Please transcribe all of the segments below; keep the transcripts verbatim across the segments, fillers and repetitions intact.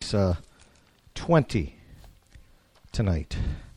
Kings uh, twenty tonight.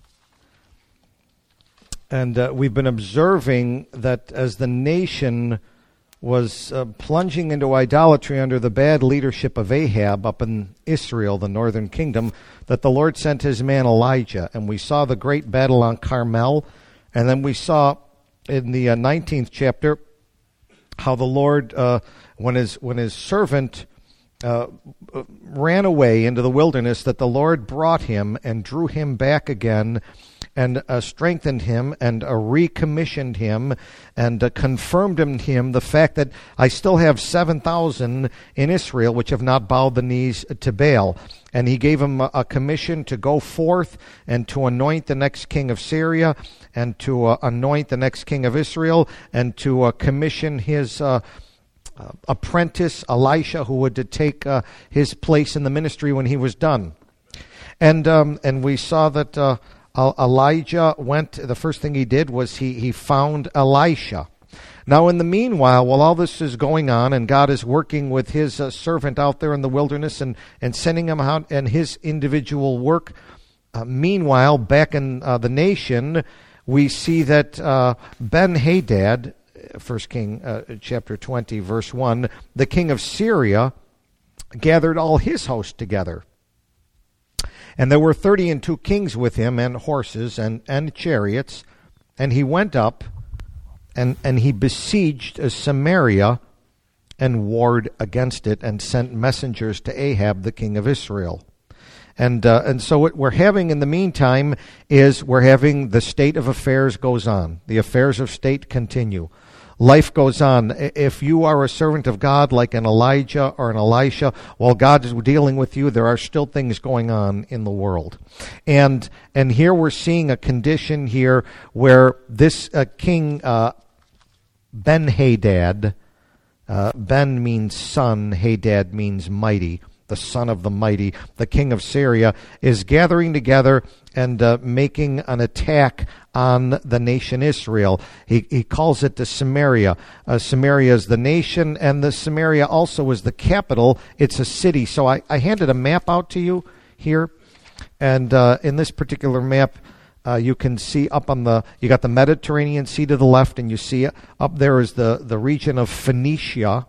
And uh, we've been observing that as the nation was uh, plunging into idolatry under the bad leadership of Ahab up in Israel, the northern kingdom, that the Lord sent his man Elijah. And we saw the great battle on Carmel. And then we saw in the uh, nineteenth chapter how the Lord, uh, when his when his servant uh, ran away into the wilderness, that the Lord brought him and drew him back again and uh, strengthened him and uh, recommissioned him and uh, confirmed in him the fact that I still have seven thousand in Israel which have not bowed the knees to Baal. And he gave him a, a commission to go forth and to anoint the next king of Syria and to uh, anoint the next king of Israel and to uh, commission his uh, uh, apprentice Elisha, who would to take uh, his place in the ministry when he was done. And um, and we saw that uh, Elijah went, the first thing he did was he, he found Elisha. Now, in the meanwhile, while all this is going on and God is working with his uh, servant out there in the wilderness and, and sending him out and his individual work, uh, meanwhile, back in uh, the nation, we see that uh, Ben-Hadad, First King uh, chapter twenty, verse one, the king of Syria, gathered all his host together. And there were thirty and two kings with him, and horses and, and chariots. And he went up, and, and he besieged Samaria, and warred against it, and sent messengers to Ahab, the king of Israel. And uh, and so what we're having in the meantime is we're having the state of affairs goes on. The affairs of state continue. Life goes on. If you are a servant of God like an Elijah or an Elisha, while God is dealing with you, there are still things going on in the world. And and here we're seeing a condition here where this uh, king uh, Ben-Hadad, uh, Ben means son, Hadad means mighty, the son of the mighty, the king of Syria, is gathering together and uh, making an attack on the nation Israel. He he calls it the Samaria. Uh, Samaria is the nation, and the Samaria also is the capital. It's a city. So I, I handed a map out to you here, and uh, in this particular map, uh, you can see up on the, you got the Mediterranean Sea to the left, and you see up there is the, the region of Phoenicia,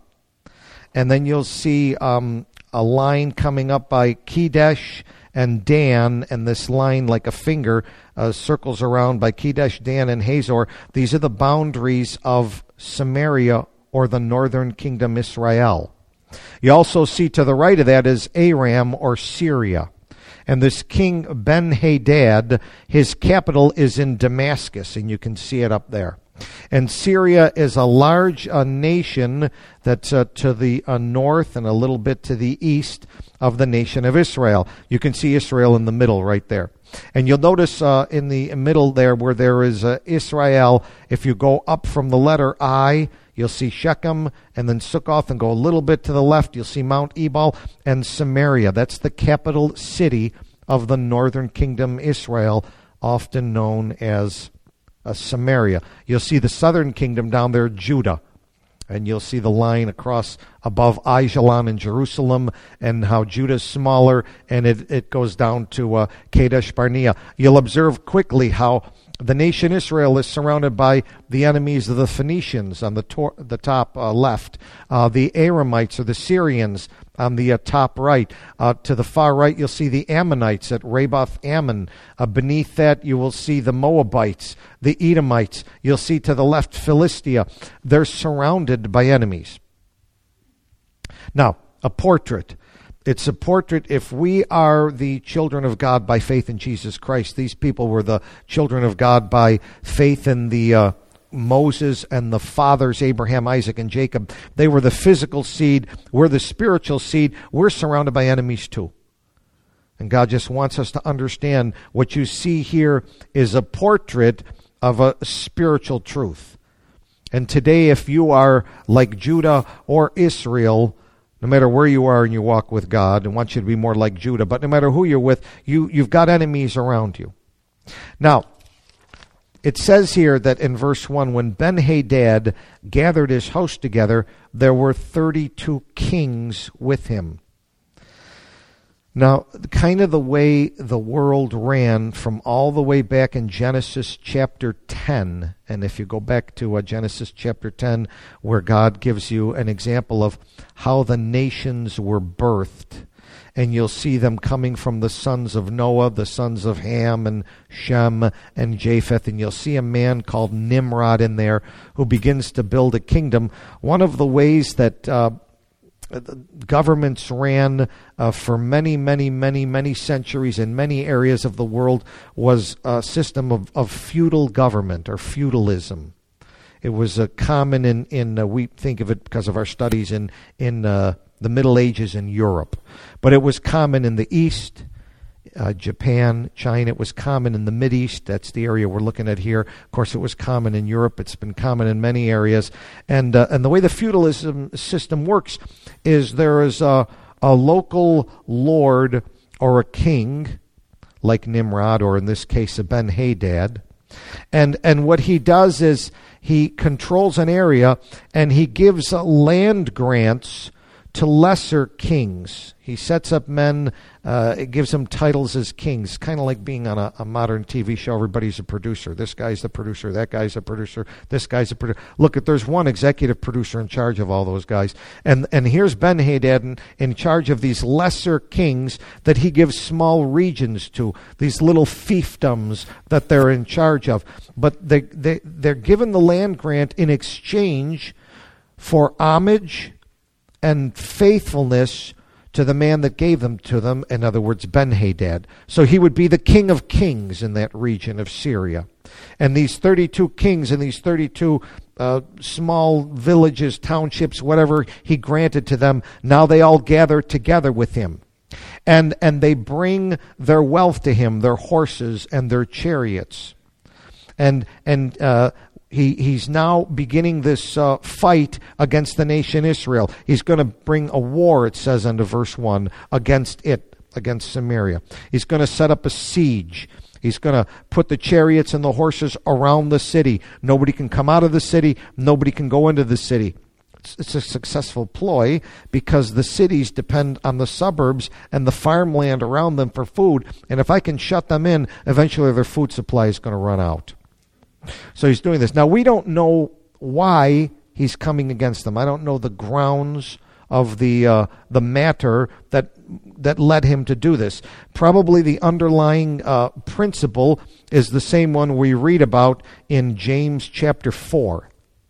and then you'll see um, a line coming up by Kedesh and Dan, and this line like a finger uh, circles around by Kedesh, Dan, and Hazor. These are the boundaries of Samaria, or the northern kingdom Israel. You also see to the right of that is Aram, or Syria. And this king Ben-Hadad, his capital is in Damascus, and you can see it up there. And Syria is a large uh, nation that's uh, to the uh, north and a little bit to the east of the nation of Israel. You can see Israel in the middle right there. And you'll notice uh, in the middle there where there is uh, Israel, if you go up from the letter I, you'll see Shechem, and then Sukkoth, and go a little bit to the left, you'll see Mount Ebal and Samaria. That's the capital city of the northern kingdom Israel, often known as Uh, Samaria. You'll see the southern kingdom down there, Judah. And you'll see the line across above Aijalon in Jerusalem, and how Judah's smaller, and it, it goes down to uh, Kadesh Barnea. You'll observe quickly how the nation Israel is surrounded by the enemies of the Phoenicians on the, tor- the top uh, left, uh, the Aramites or the Syrians on the uh, top right. Uh, to the far right, you'll see the Ammonites at Raboth Ammon. Uh, beneath that, you will see the Moabites, the Edomites. You'll see to the left, Philistia. They're surrounded by enemies. Now, a portrait. It's a portrait. If we are the children of God by faith in Jesus Christ, these people were the children of God by faith in the uh, Moses and the fathers, Abraham, Isaac, and Jacob. They were the physical seed. We're the spiritual seed. We're surrounded by enemies too. And God just wants us to understand what you see here is a portrait of a spiritual truth. And today, if you are like Judah or Israel, no matter where you are in your walk with God, I want you to be more like Judah, but no matter who you're with, you, you've got enemies around you. Now, it says here that in verse one, when Ben-Hadad gathered his host together, there were thirty-two kings with him. Now, kind of the way the world ran from all the way back in Genesis chapter ten, and if you go back to uh, Genesis chapter ten, where God gives you an example of how the nations were birthed, and you'll see them coming from the sons of Noah, the sons of Ham and Shem and Japheth, and you'll see a man called Nimrod in there who begins to build a kingdom. One of the ways that uh, governments ran uh, for many, many, many, many centuries in many areas of the world was a system of, of feudal government or feudalism. It was uh, common in, in uh, we think of it because of our studies in, in uh, the Middle Ages in Europe. But it was common in the East, uh, Japan, China. It was common in the Mideast. That's the area we're looking at here. Of course, it was common in Europe. It's been common in many areas. And uh, and the way the feudalism system works is there is a, a local lord or a king, like Nimrod, or in this case, a Ben-Hadad. And, and what he does is he controls an area and he gives uh, land grants to lesser kings. He sets up men, uh, it gives them titles as kings, kind of like being on a, a modern T V show. Everybody's a producer. This guy's the producer, that guy's a producer, this guy's a producer. Look, if there's one executive producer in charge of all those guys. And and here's Ben-Hadad in, in charge of these lesser kings that he gives small regions to, these little fiefdoms that they're in charge of. But they, they, they're given the land grant in exchange for homage and faithfulness to the man that gave them to them, in other words, Ben-Hadad. So he would be the king of kings in that region of Syria. And these thirty-two kings and these thirty-two uh, small villages, townships, whatever he granted to them, now they all gather together with him. And, and they bring their wealth to him, their horses and their chariots. And, and uh, He, he's now beginning this uh, fight against the nation Israel. He's going to bring a war, it says under verse one, against it, against Samaria. He's going to set up a siege. He's going to put the chariots and the horses around the city. Nobody can come out of the city. Nobody can go into the city. It's, it's a successful ploy because the cities depend on the suburbs and the farmland around them for food. And if I can shut them in, eventually their food supply is going to run out. So he's doing this. Now, we don't know why he's coming against them. I don't know the grounds of the uh, the matter that that led him to do this. Probably the underlying uh, principle is the same one we read about in James chapter four.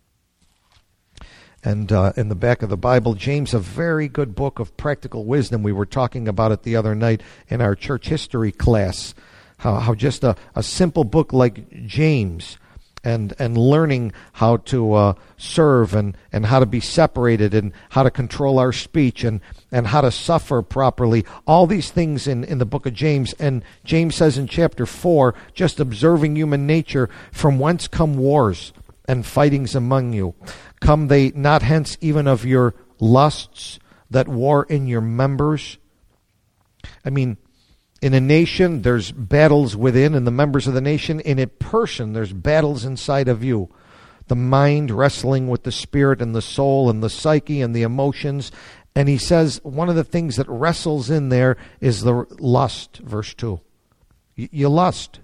And uh, in the back of the Bible, James, a very good book of practical wisdom. We were talking about it the other night in our church history class. How, how just a, a simple book like James and and learning how to uh, serve and, and how to be separated and how to control our speech and, and how to suffer properly. All these things in, in the book of James. And James says in chapter four, just observing human nature, from whence come wars and fightings among you? Come they not hence even of your lusts that war in your members? I mean, in a nation, there's battles within, and the members of the nation. In a person, there's battles inside of you. The mind wrestling with the spirit and the soul and the psyche and the emotions. And he says one of the things that wrestles in there is the lust, verse two. You, you lust.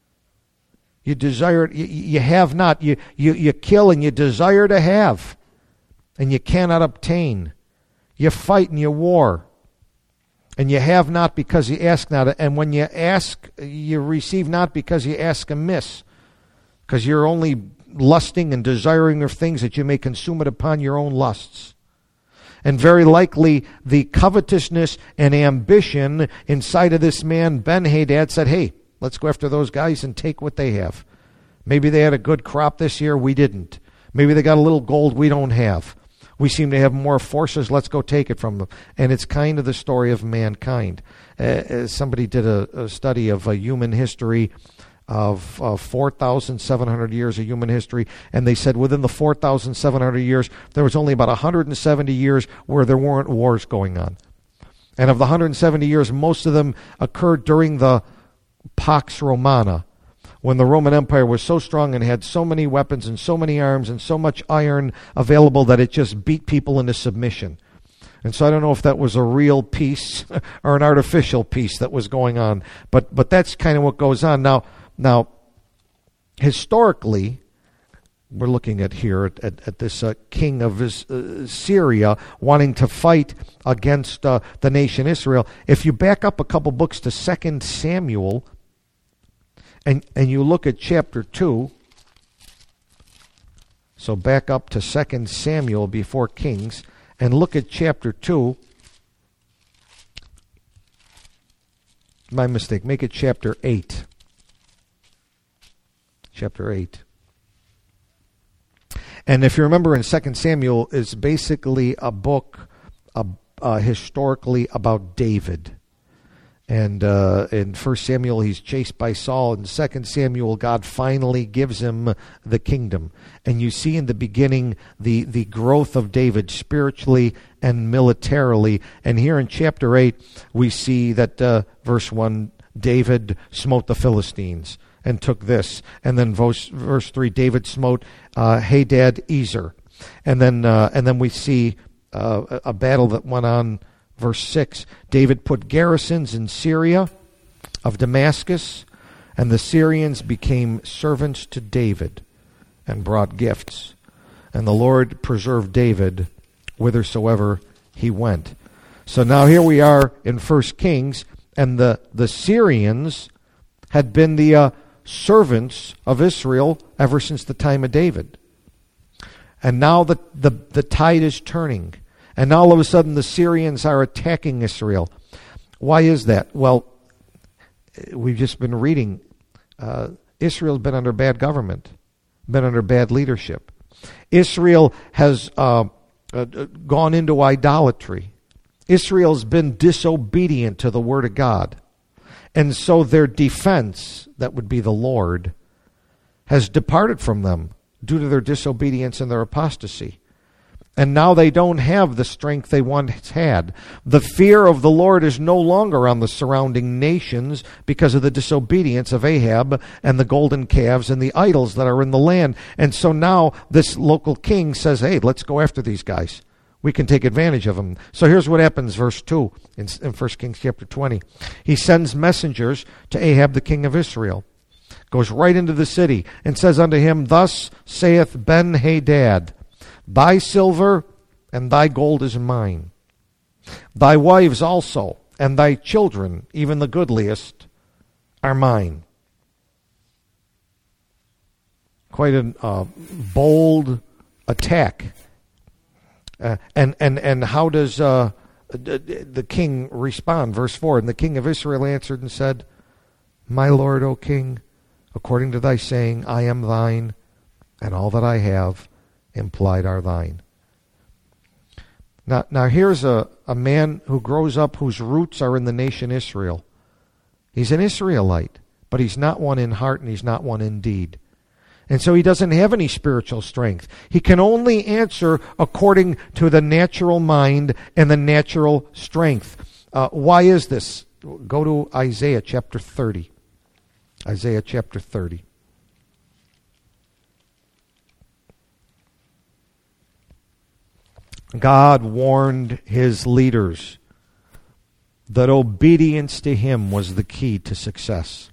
You desire, you, you have not. You, you, you kill and you desire to have, and you cannot obtain. You fight and you war. And you have not because you ask not. And when you ask, you receive not because you ask amiss. Because you're only lusting and desiring of things that you may consume it upon your own lusts. And very likely the covetousness and ambition inside of this man, Ben-Hadad, said, hey, let's go after those guys and take what they have. Maybe they had a good crop this year, we didn't. Maybe they got a little gold we don't have. We seem to have more forces. Let's go take it from them. And it's kind of the story of mankind. Uh, somebody did a, a study of uh, human history of uh, four thousand seven hundred years of human history, and they said within the four thousand seven hundred years, there was only about one hundred seventy years where there weren't wars going on. And of the one hundred seventy years, most of them occurred during the Pax Romana, when the Roman Empire was so strong and had so many weapons and so many arms and so much iron available that it just beat people into submission. And so I don't know if that was a real peace or an artificial peace that was going on. But but that's kind of what goes on. Now, now historically, we're looking at here at, at, at this uh, king of his, uh, Syria wanting to fight against uh, the nation Israel. If you back up a couple books to Second Samuel and, and you look at chapter two, so back up to Second Samuel before Kings, and look at chapter two. My mistake. Make it chapter eight. Chapter eight. And if you remember, in Second Samuel, it's basically a book uh, uh, historically about David. And uh, in First Samuel, he's chased by Saul. In Second Samuel, God finally gives him the kingdom. And you see in the beginning the, the growth of David spiritually and militarily. And here in chapter eight, we see that, uh, verse one, David smote the Philistines and took this. And then verse, verse three, David smote uh, Hadad Ezer. And then, uh, and then we see uh, a, a battle that went on. Verse six, David put garrisons in Syria of Damascus, and the Syrians became servants to David and brought gifts. And the Lord preserved David whithersoever he went. So now here we are in First Kings, and the, the Syrians had been the uh, servants of Israel ever since the time of David. And now the, the, the tide is turning. And now all of a sudden the Syrians are attacking Israel. Why is that? Well, we've just been reading. Uh, Israel's been under bad government, been under bad leadership. Israel has uh, uh, gone into idolatry. Israel's been disobedient to the Word of God. And so their defense, that would be the Lord, has departed from them due to their disobedience and their apostasy. And now they don't have the strength they once had. The fear of the Lord is no longer on the surrounding nations because of the disobedience of Ahab and the golden calves and the idols that are in the land. And so now this local king says, hey, let's go after these guys. We can take advantage of them. So here's what happens, verse two in, in First Kings chapter twenty. He sends messengers to Ahab the king of Israel. Goes right into the city and says unto him, thus saith Ben-Hadad, thy silver and thy gold is mine. Thy wives also, and thy children, even the goodliest, are mine. Quite a uh, bold attack. Uh, and, and, and how does uh, the king respond? Verse four, and the king of Israel answered and said, my lord, O king, according to thy saying, I am thine, and all that I have implied are thine. Now, now here's a, a man who grows up whose roots are in the nation Israel. He's an Israelite, but he's not one in heart and he's not one in deed. And so he doesn't have any spiritual strength. He can only answer according to the natural mind and the natural strength. Uh, why is this? Go to Isaiah chapter thirty. Isaiah chapter thirty. God warned his leaders that obedience to him was the key to success.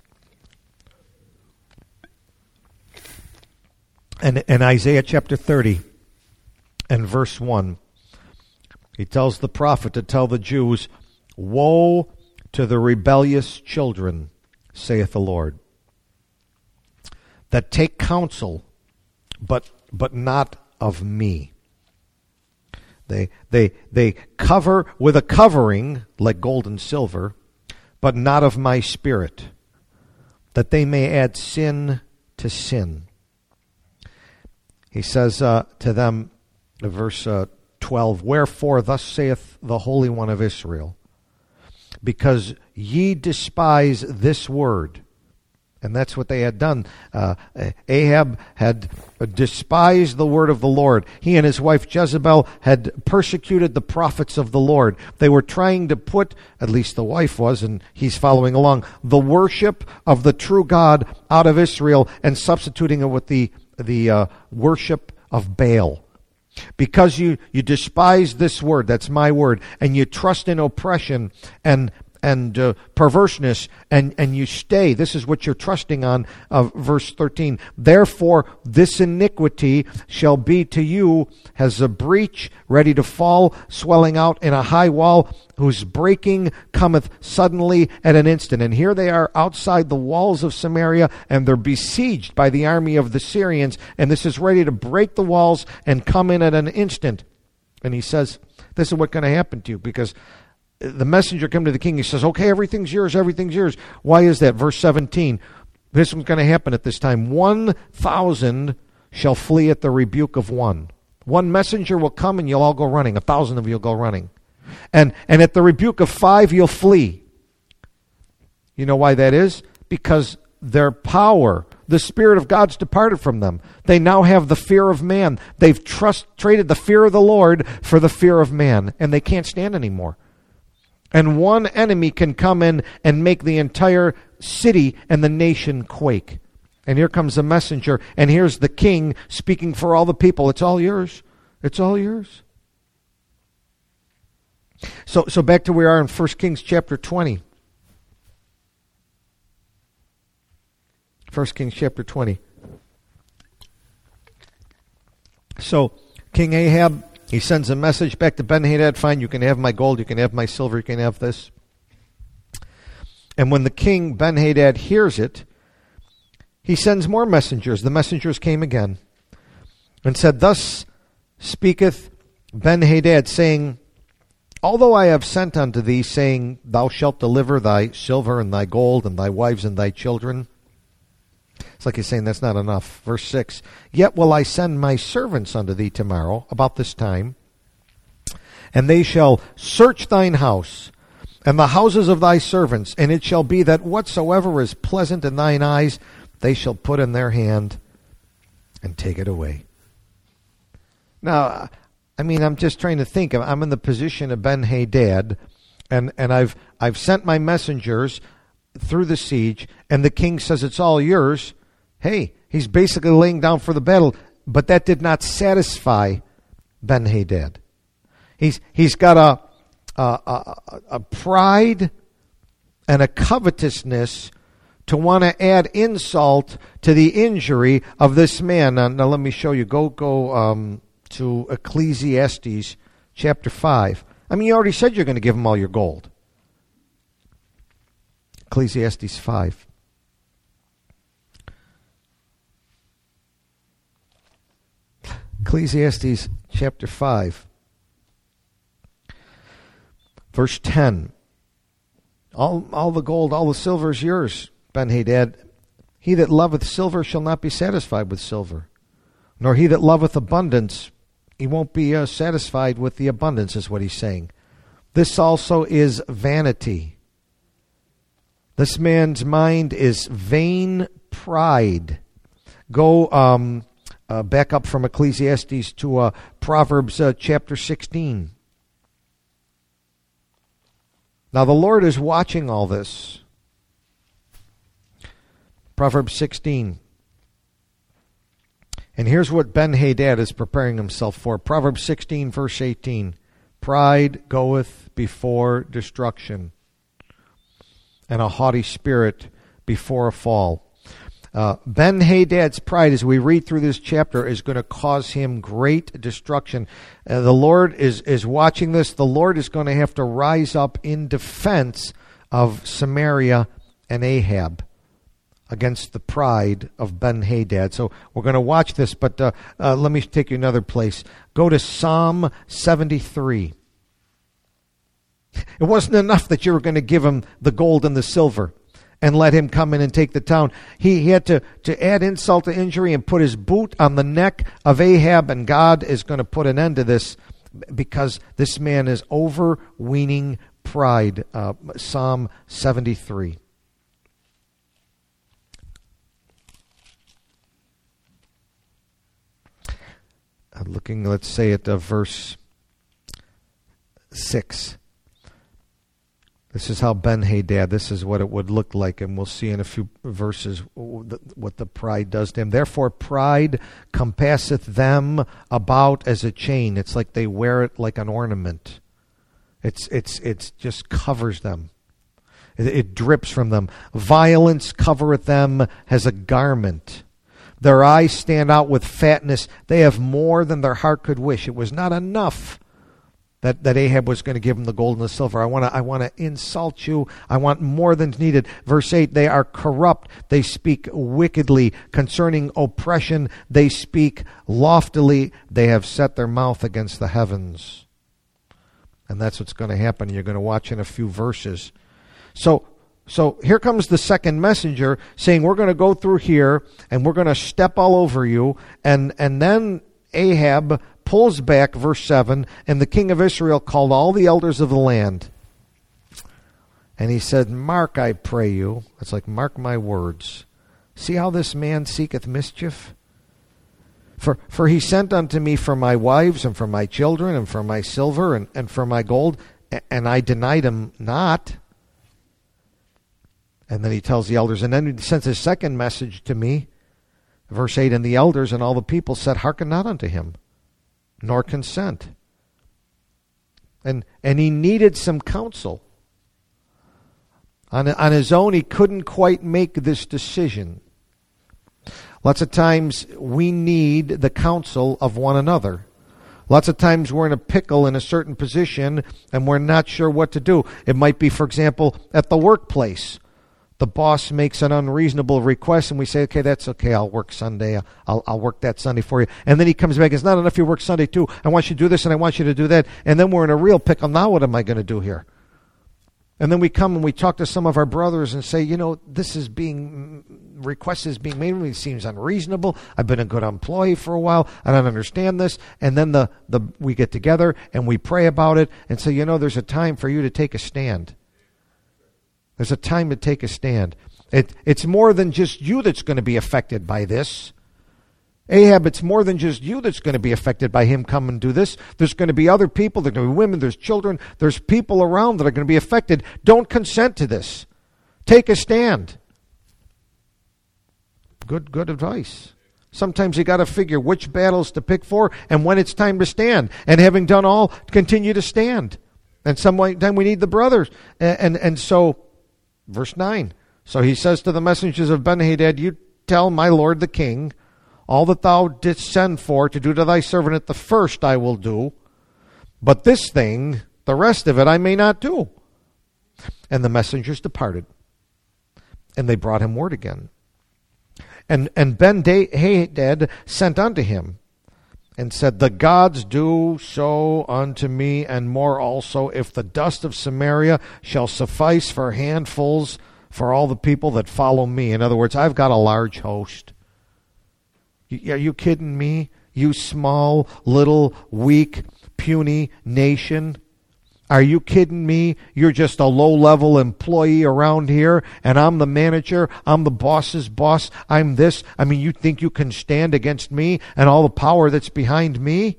And in Isaiah chapter thirty and verse one, he tells the prophet to tell the Jews, woe to the rebellious children, saith the Lord, that take counsel, but but not of me. They they they cover with a covering like gold and silver, but not of my spirit, that they may add sin to sin. He says uh, to them, verse uh, twelve, wherefore thus saith the Holy One of Israel, because ye despise this word. And that's what they had done. Uh, Ahab had despised the word of the Lord. He and his wife Jezebel had persecuted the prophets of the Lord. They were trying to put, at least the wife was, and he's following along, the worship of the true God out of Israel and substituting it with the, the uh, worship of Baal. Because you, you despise this word, that's my word, and you trust in oppression and and uh, perverseness, and, and you stay. This is what you're trusting on, uh, verse thirteen. Therefore, this iniquity shall be to you as a breach ready to fall, swelling out in a high wall, whose breaking cometh suddenly at an instant. And here they are outside the walls of Samaria, and they're besieged by the army of the Syrians, and this is ready to break the walls and come in at an instant. And he says, this is what's going to happen to you, because the messenger came to the king. He says, okay, everything's yours, everything's yours. Why is that? Verse seventeen. This is going to happen at this time. One thousand shall flee at the rebuke of one. One messenger will come and you'll all go running. A thousand of you will go running. And, and at the rebuke of five, you'll flee. You know why that is? Because their power, the Spirit of God's departed from them. They now have the fear of man. They've trust, traded the fear of the Lord for the fear of man, and they can't stand anymore. And one enemy can come in and make the entire city and the nation quake. And here comes the messenger, and here's the king speaking for all the people. It's all yours. It's all yours. So, so back to where we are in First Kings chapter twenty. First Kings chapter twenty. So, King Ahab, he sends a message back to Ben-Hadad, fine, you can have my gold, you can have my silver, you can have this. And when the king, Ben-Hadad, hears it, he sends more messengers. The messengers came again and said, thus speaketh Ben-Hadad, saying, although I have sent unto thee, saying, thou shalt deliver thy silver and thy gold and thy wives and thy children. It's like he's saying that's not enough. Verse six, yet will I send my servants unto thee tomorrow, about this time, and they shall search thine house, and the houses of thy servants, and it shall be that whatsoever is pleasant in thine eyes, they shall put in their hand and take it away. Now, I mean, I'm just trying to think. I'm in the position of Ben-Hadad, and, and I've I've sent my messengers through the siege, and the king says it's all yours. Hey, he's basically laying down for the battle, but that did not satisfy Ben-Hadad. He's he's got a, a, a, a pride and a covetousness to want to add insult to the injury of this man. Now, now let me show you. Go go um, to Ecclesiastes chapter five. I mean, you already said you're going to give him all your gold. Ecclesiastes five. Ecclesiastes chapter five. Verse ten. All, all the gold, all the silver is yours, Ben-Hadad. He that loveth silver shall not be satisfied with silver, nor he that loveth abundance, he won't be uh, satisfied with the abundance, is what he's saying. This also is vanity. This man's mind is vain pride. Go um, uh, back up from Ecclesiastes to uh, Proverbs uh, chapter sixteen. Now the Lord is watching all this. Proverbs sixteen. And here's what Ben-Hadad is preparing himself for. Proverbs sixteen, verse eighteen. Pride goeth before destruction, and a haughty spirit before a fall. Uh, Ben-Hadad's pride, as we read through this chapter, is going to cause him great destruction. Uh, the Lord is, is watching this. The Lord is going to have to rise up in defense of Samaria and Ahab against the pride of Ben-Hadad. So we're going to watch this, but uh, uh, let me take you another place. Go to Psalm seventy-three. It wasn't enough that you were going to give him the gold and the silver and let him come in and take the town. He, he had to, to add insult to injury and put his boot on the neck of Ahab, and God is going to put an end to this because this man is overweening pride. Uh, Psalm seventy-three. I'm looking, let's say, at uh, verse six. This is how Ben-Hadad, this is what it would look like, and we'll see in a few verses what the pride does to him. Therefore pride compasseth them about as a chain. It's like they wear it like an ornament. It's it's it's just covers them. It, it drips from them. Violence covereth them as a garment. Their eyes stand out with fatness. They have more than their heart could wish. It was not enough that, that Ahab was going to give him the gold and the silver. I want to I want to insult you. I want more than's needed. Verse eight, they are corrupt. They speak wickedly concerning oppression. They speak loftily. They have set their mouth against the heavens. And that's what's going to happen. You're going to watch in a few verses. So So here comes the second messenger saying, we're going to go through here and we're going to step all over you. And, and then Ahab pulls back, verse seven, and the king of Israel called all the elders of the land. And he said, mark, I pray you. It's like, mark my words. See how this man seeketh mischief? For, for he sent unto me for my wives and for my children and for my silver and, and for my gold, and I denied him not. And then he tells the elders, and then he sends his second message to me. Verse eight, and the elders and all the people said, hearken not unto him, nor consent. And and he needed some counsel. On, on his own, he couldn't quite make this decision. Lots of times we need the counsel of one another. Lots of times we're in a pickle in a certain position and we're not sure what to do. It might be, for example, at the workplace. The boss makes an unreasonable request and we say, okay, that's okay, I'll work Sunday. I'll, I'll work that Sunday for you. And then he comes back, it's not enough you work Sunday too. I want you to do this and I want you to do that. And then we're in a real pickle. Now what am I going to do here? And then we come and we talk to some of our brothers and say, you know, this is being, request is being made to me. It seems unreasonable. I've been a good employee for a while. I don't understand this. And then the, the we get together and we pray about it and say, you know, there's a time for you to take a stand. There's a time to take a stand. It, it's more than just you that's going to be affected by this. Ahab, it's more than just you that's going to be affected by him coming and do this. There's going to be other people. There's going to be women. There's children. There's people around that are going to be affected. Don't consent to this. Take a stand. Good, good advice. Sometimes you got to figure which battles to pick for and when it's time to stand. And having done all, continue to stand. And sometime we need the brothers. And, and, and so... Verse nine, so he says to the messengers of Ben-Hadad, you tell my lord the king, all that thou didst send for to do to thy servant at the first I will do, but this thing, the rest of it, I may not do. And the messengers departed, and they brought him word again. And, and Ben-Hadad sent unto him, and said, the gods do so unto me, and more also, if the dust of Samaria shall suffice for handfuls for all the people that follow me. In other words, I've got a large host. Are you kidding me? You small, little, weak, puny nation. Are you kidding me? You're just a low-level employee around here, and I'm the manager. I'm the boss's boss. I'm this. I mean, you think you can stand against me and all the power that's behind me?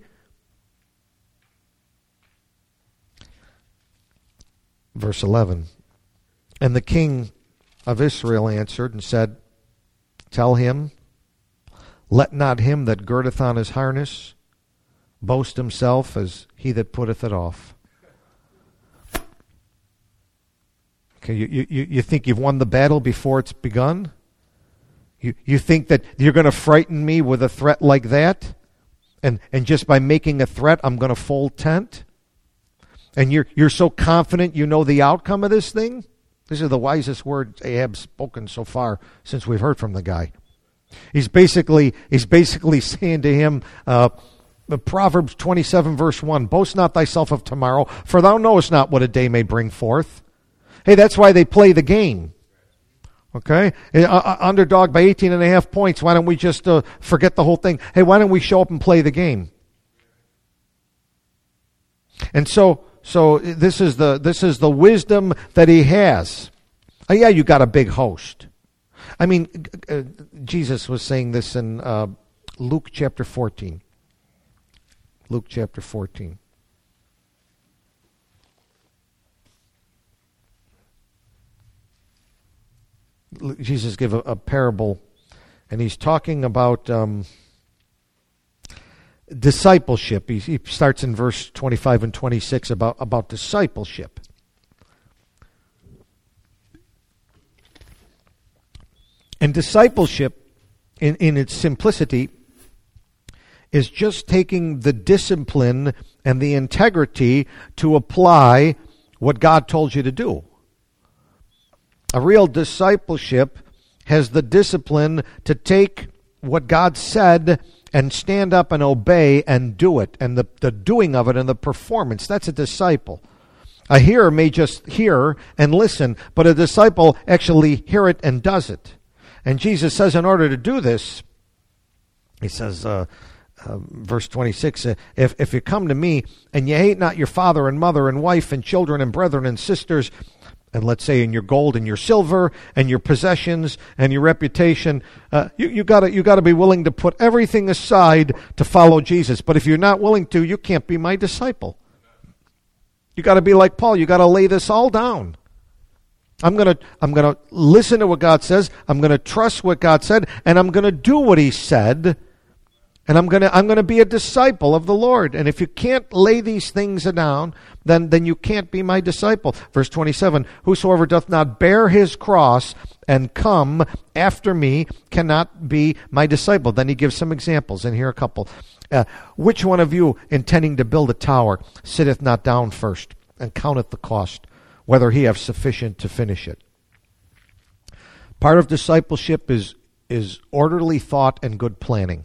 Verse eleven. And the king of Israel answered and said, tell him, let not him that girdeth on his harness boast himself as he that putteth it off. Okay, you, you, you think you've won the battle before it's begun? You, you think that you're going to frighten me with a threat like that? And, and just by making a threat, I'm going to fold tent? And you're, you're so confident you know the outcome of this thing? These are the wisest words Ahab's spoken so far since we've heard from the guy. He's basically, he's basically saying to him, uh, Proverbs twenty-seven verse one, boast not thyself of tomorrow, for thou knowest not what a day may bring forth. Hey, that's why they play the game. Okay? Uh, uh, underdog by eighteen and a half points. Why don't we just uh, forget the whole thing? Hey, why don't we show up and play the game? And so, so this is the this is the wisdom that he has. Oh, yeah, you got a big host. I mean, uh, Jesus was saying this in uh, Luke chapter fourteen. Luke chapter fourteen. Jesus gave a, a parable, and he's talking about um, discipleship. He, he starts in verse twenty-five and twenty-six about, about discipleship. And discipleship, in, in its simplicity, is just taking the discipline and the integrity to apply what God told you to do. A real discipleship has the discipline to take what God said and stand up and obey and do it. And the, the doing of it and the performance, that's a disciple. A hearer may just hear and listen, but a disciple actually hear it and does it. And Jesus says in order to do this, he says, uh, uh, verse twenty-six, uh, if, if you come to me and you hate not your father and mother and wife and children and brethren and sisters, and let's say in your gold and your silver and your possessions and your reputation, uh, you, you gotta, you gotta be willing to put everything aside to follow Jesus. But if you're not willing to, you can't be my disciple. You gotta be like Paul. You gotta lay this all down. I'm going to I'm going to listen to what God says. I'm going to trust what God said, and I'm going to do what he said. And I'm going to I'm going to be a disciple of the Lord. And if you can't lay these things down, then then you can't be my disciple. Verse twenty-seven, whosoever doth not bear his cross and come after me cannot be my disciple. Then he gives some examples, and here are a couple. Uh, which one of you, intending to build a tower, sitteth not down first and counteth the cost, whether he have sufficient to finish it? Part of discipleship is, is orderly thought and good planning.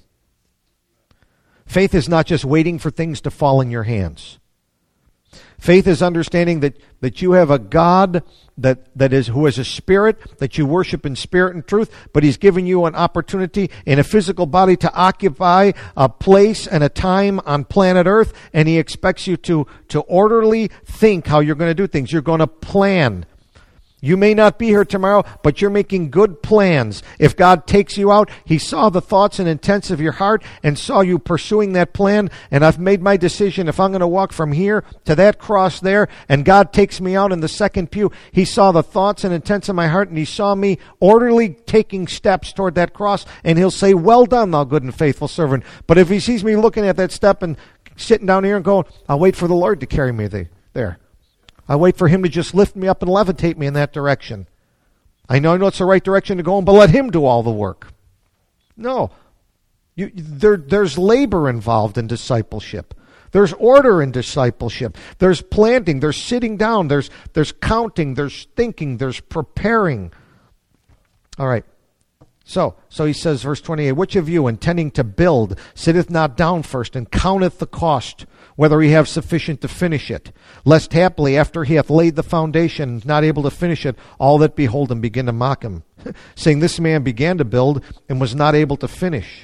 Faith is not just waiting for things to fall in your hands. Faith is understanding that, that you have a God that, that is who is a spirit, that you worship in spirit and truth, but he's given you an opportunity in a physical body to occupy a place and a time on planet Earth, and he expects you to, to orderly think how you're going to do things. You're going to plan. You may not be here tomorrow, but you're making good plans. If God takes you out, he saw the thoughts and intents of your heart and saw you pursuing that plan. And I've made my decision. If I'm going to walk from here to that cross there, and God takes me out in the second pew, he saw the thoughts and intents of my heart, and he saw me orderly taking steps toward that cross. And he'll say, well done, thou good and faithful servant. But if he sees me looking at that step and sitting down here and going, I'll wait for the Lord to carry me there. I wait for him to just lift me up and levitate me in that direction. I know, I know it's the right direction to go in, but let him do all the work. No. You, there, there's labor involved in discipleship. There's order in discipleship. There's planting. There's sitting down. There's, there's counting. There's thinking. There's preparing. All right. So, so he says, verse twenty-eight, which of you, intending to build, sitteth not down first and counteth the cost, whether he have sufficient to finish it, lest haply after he hath laid the foundation, not able to finish it, all that behold him begin to mock him, saying, this man began to build and was not able to finish.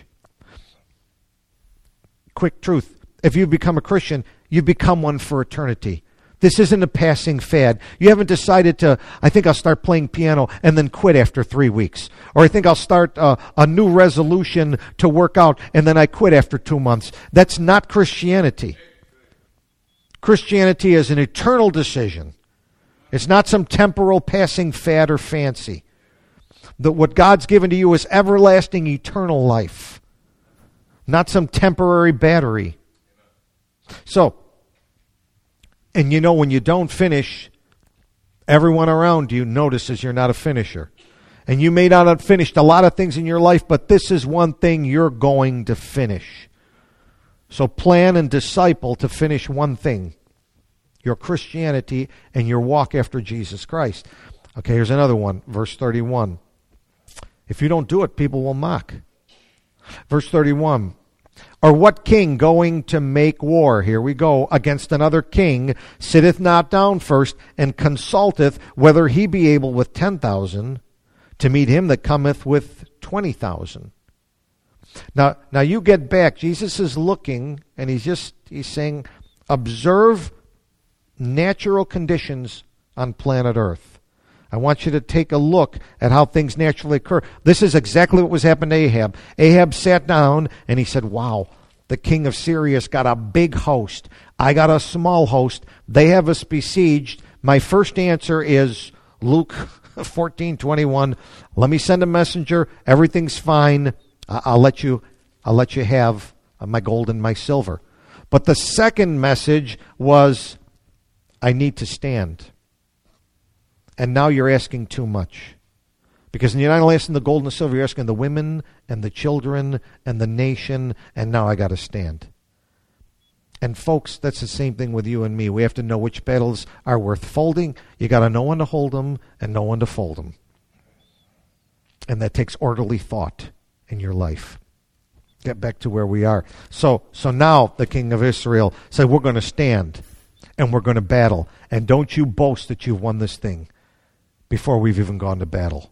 Quick truth, if you become a Christian, you become one for eternity. This isn't a passing fad. You haven't decided to, I think I'll start playing piano and then quit after three weeks. Or I think I'll start a, a new resolution to work out and then I quit after two months. That's not Christianity. Christianity is an eternal decision. It's not some temporal passing fad or fancy. That what God's given to you is everlasting, eternal life. Not some temporary battery. So, and you know, when you don't finish, everyone around you notices you're not a finisher. And you may not have finished a lot of things in your life, but this is one thing you're going to finish. So plan and disciple to finish one thing, your Christianity and your walk after Jesus Christ. Okay, here's another one, verse thirty-one. If you don't do it, people will mock. Verse thirty-one. Or what king going to make war, here we go, against another king, sitteth not down first, and consulteth whether he be able with ten thousand to meet him that cometh with twenty thousand? Now, now you get back. Jesus is looking, and he's just, he's saying, observe natural conditions on planet Earth. I want you to take a look at how things naturally occur. This is exactly what was happening to Ahab. Ahab sat down and he said, wow, the king of Syria's got a big host. I got a small host. They have us besieged. My first answer is, Luke, fourteen twenty-one, let me send a messenger. Everything's fine. I'll let you, I'll let you have my gold and my silver. But the second message was, I need to stand. And now you're asking too much. Because you're not only asking the gold and the silver, you're asking the women and the children and the nation, and now I got to stand. And folks, that's the same thing with you and me. We have to know which battles are worth folding. You got to know when to hold them and know when to fold them. And that takes orderly thought in your life. Get back to where we are. So, so now the king of Israel said, we're going to stand and we're going to battle. And don't you boast that you've won this thing before we've even gone to battle.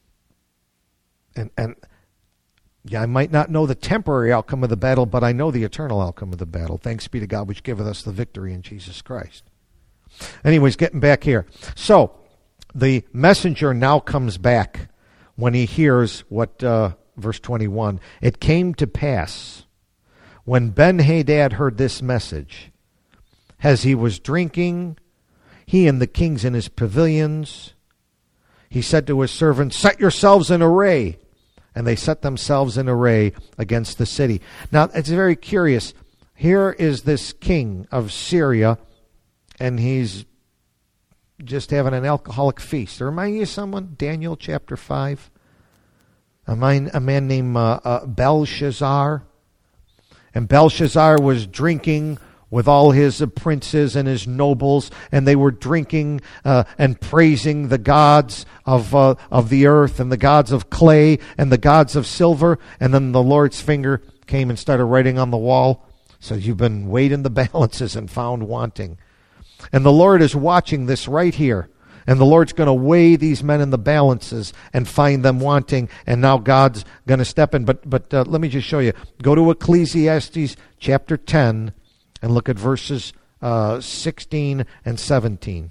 And and yeah, I might not know the temporary outcome of the battle, but I know the eternal outcome of the battle. Thanks be to God, which giveth us the victory in Jesus Christ. Anyways, getting back here. So, the messenger now comes back when he hears what, uh, verse twenty-one, it came to pass when Ben-Hadad heard this message, as he was drinking, he and the kings in his pavilions, he said to his servants, set yourselves in array. And they set themselves in array against the city. Now, it's very curious. Here is this king of Syria, and he's just having an alcoholic feast. Remind you of someone? Daniel chapter five. A man, a man named uh, uh, Belshazzar. And Belshazzar was drinking with all his uh, princes and his nobles, and they were drinking uh, and praising the gods of uh, of the earth and the gods of clay and the gods of silver. And then the Lord's finger came and started writing on the wall, says, you've been weighed in the balances and found wanting. And the Lord is watching this right here. And the Lord's going to weigh these men in the balances and find them wanting. And now God's going to step in. But, but uh, let me just show you. Go to Ecclesiastes chapter ten. And look at verses uh, sixteen and seventeen.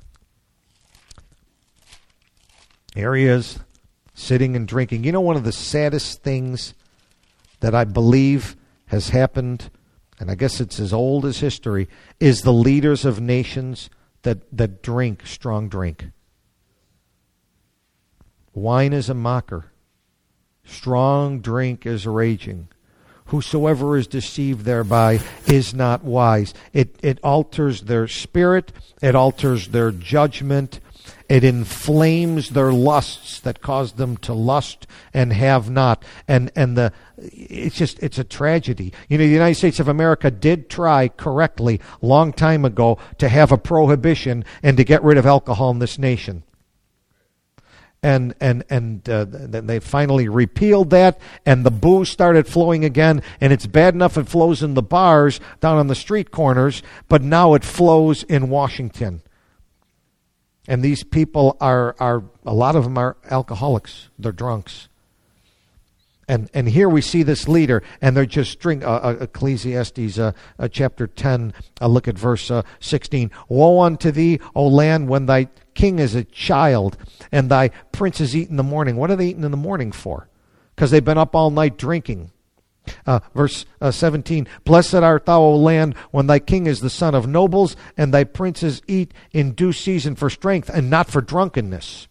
Here he is, sitting and drinking. You know, one of the saddest things that I believe has happened, and I guess it's as old as history, is the leaders of nations that, that drink strong drink. Wine is a mocker. Strong drink is raging. Whosoever is deceived thereby is not wise. It it alters their spirit. It alters their judgment. It inflames their lusts that cause them to lust and have not. And and the it's just it's a tragedy. You know, the United States of America did try correctly long time ago to have a prohibition and to get rid of alcohol in this nation. And and and uh, then they finally repealed that, and the booze started flowing again. And it's bad enough it flows in the bars down on the street corners, but now it flows in Washington. And these people are are a lot of them are alcoholics. They're drunks. And and here we see this leader, and they're just drink. Uh, uh, Ecclesiastes uh, uh, chapter ten. Uh, look at verse uh, sixteen. Woe unto thee, O land, when thy king is a child, and thy princes eat in the morning. What are they eating in the morning for? Because they've been up all night drinking. Uh, verse uh, seventeen. Blessed art thou, O land, when thy king is the son of nobles, and thy princes eat in due season for strength, and not for drunkenness.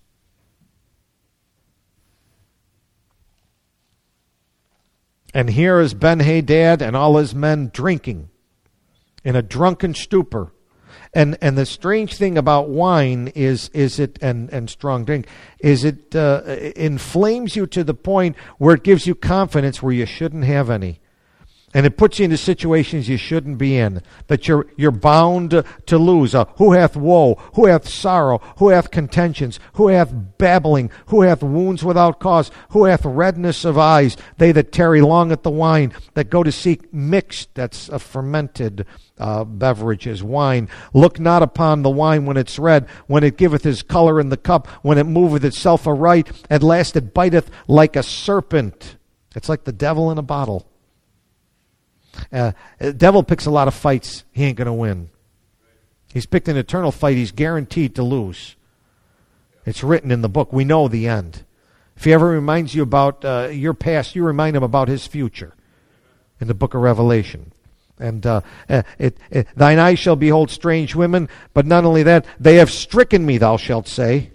And here is Ben-Hadad and all his men drinking in a drunken stupor. And and the strange thing about wine is is it and, and strong drink is it uh, inflames you to the point where it gives you confidence where you shouldn't have any. And it puts you into situations you shouldn't be in, that you're you're bound to, to lose. Uh, who hath woe? Who hath sorrow? Who hath contentions? Who hath babbling? Who hath wounds without cause? Who hath redness of eyes? They that tarry long at the wine, that go to seek mixed, that's a fermented uh, beverages, wine. Look not upon the wine when it's red, when it giveth his color in the cup, when it moveth itself aright, at last it biteth like a serpent. It's like the devil in a bottle. Uh, the devil picks a lot of fights he ain't going to win. He's picked an eternal fight he's guaranteed to lose. It's written in the book. We know the end. If he ever reminds you about uh, your past, you remind him about his future in the book of Revelation. And uh, it, it, thine eyes shall behold strange women, but not only that, they have stricken me, thou shalt say.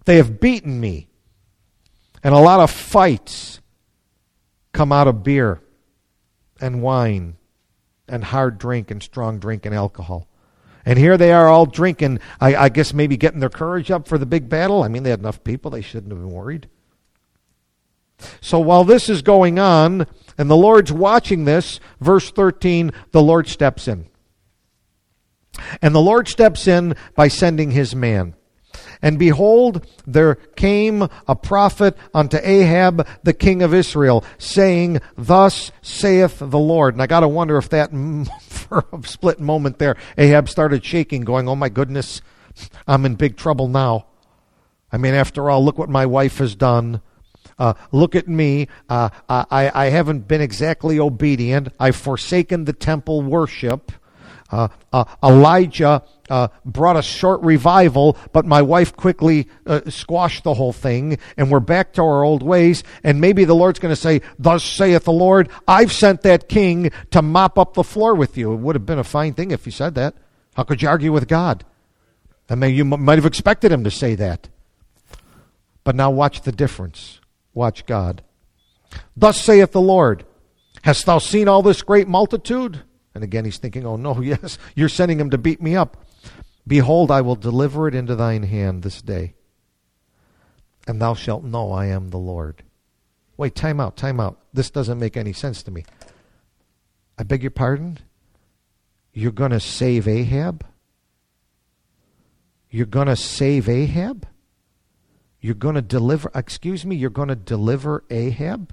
They have beaten me. And a lot of fights come out of beer and wine and hard drink and strong drink and alcohol. And here they are all drinking, I, I guess maybe getting their courage up for the big battle. I mean, they had enough people. They shouldn't have been worried. So while this is going on, and the Lord's watching this, verse thirteen, the Lord steps in. And the Lord steps in by sending his man. And behold, there came a prophet unto Ahab, the king of Israel, saying, Thus saith the Lord. And I got to wonder if that, for a split moment there, Ahab started shaking, going, oh my goodness, I'm in big trouble now. I mean, after all, look what my wife has done. Uh, look at me. Uh, I, I haven't been exactly obedient. I've forsaken the temple worship. Uh, uh, Elijah uh, brought a short revival, but my wife quickly uh, squashed the whole thing, and we're back to our old ways. And maybe the Lord's going to say, Thus saith the Lord, I've sent that king to mop up the floor with you. It would have been a fine thing if he said that. How could you argue with God? I mean, you m- might have expected him to say that. But now watch the difference. Watch God. Thus saith the Lord, Hast thou seen all this great multitude? And again he's thinking, oh no, yes, you're sending him to beat me up. Behold, I will deliver it into thine hand this day, and thou shalt know I am the Lord. Wait, time out, time out. This doesn't make any sense to me. I beg your pardon? You're going to save Ahab? You're going to save Ahab? You're going to deliver, excuse me, you're going to deliver Ahab?